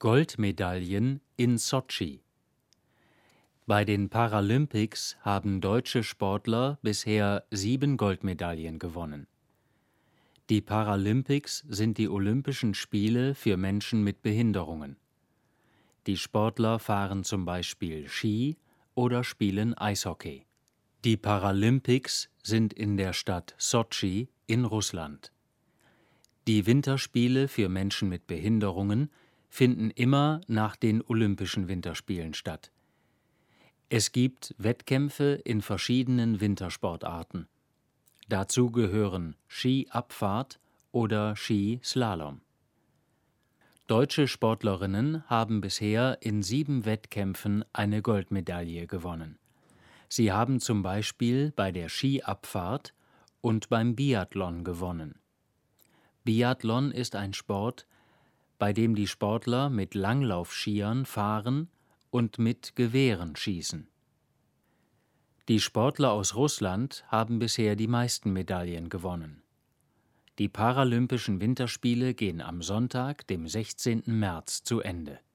Goldmedaillen in Sotschi. Bei den Paralympics haben deutsche Sportler bisher 7 Goldmedaillen gewonnen. Die Paralympics sind die Olympischen Spiele für Menschen mit Behinderungen. Die Sportler fahren zum Beispiel Ski oder spielen Eishockey. Die Paralympics sind in der Stadt Sotschi in Russland. Die Winterspiele für Menschen mit Behinderungen finden immer nach den Olympischen Winterspielen statt. Es gibt Wettkämpfe in verschiedenen Wintersportarten. Dazu gehören Skiabfahrt oder Skislalom. Deutsche Sportlerinnen haben bisher in 7 Wettkämpfen eine Goldmedaille gewonnen. Sie haben zum Beispiel bei der Skiabfahrt und beim Biathlon gewonnen. Biathlon ist ein Sport, bei dem die Sportler mit Langlaufskiern fahren und mit Gewehren schießen. Die Sportler aus Russland haben bisher die meisten Medaillen gewonnen. Die Paralympischen Winterspiele gehen am Sonntag, dem 16. März, zu Ende.